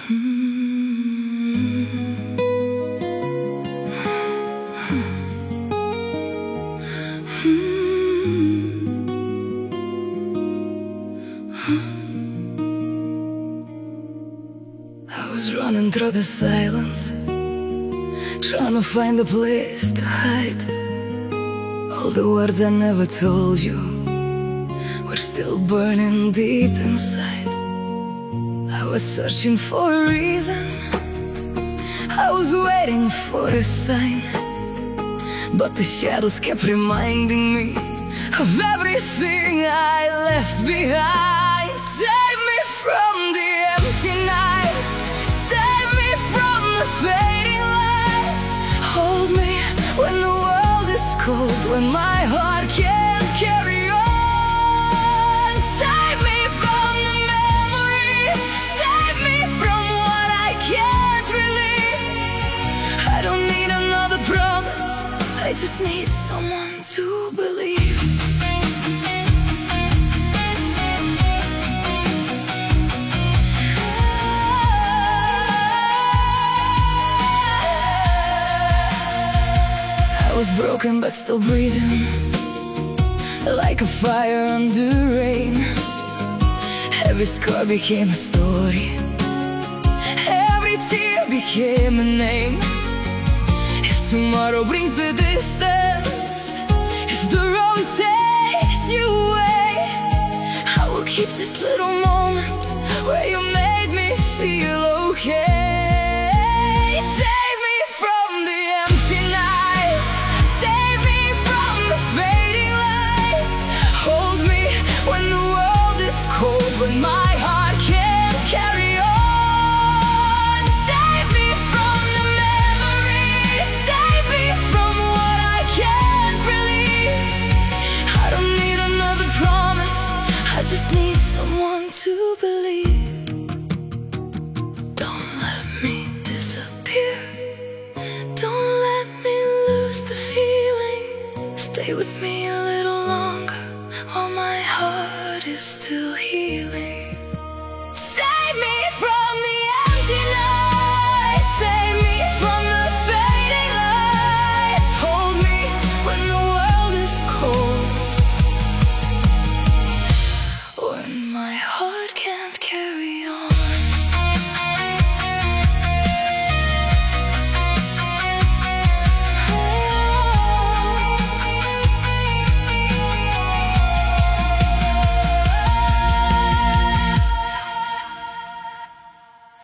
I was running through the silence, trying to find a place to hide. All the words I never told you were still burning deep inside. I was searching for a reason, I was waiting for a sign, but the shadows kept reminding me of everything I left behind. Save me from the empty nights, save me from the fading lights. Hold me when the world is cold, when my heart can't carry on. Save me from the memories, save me from what I can't release. I don't need another promise, I just need someone to believe. I was broken but still breathing, like a fire under rain. Every scar became a story, every tear became a name. If tomorrow brings the distance, if the road takes you away, I will keep this little moment where you made me feel okay. Save me from the empty nights, save me from the fading lights. Hold me when the world is cold, when my heart can't carry on. Save me from the memories, save me from what I can't release. I don't need another promise, I just need someone to believe. Don't let me disappear, don't let me lose the feeling. Stay with me a little longer while my heart is still healing.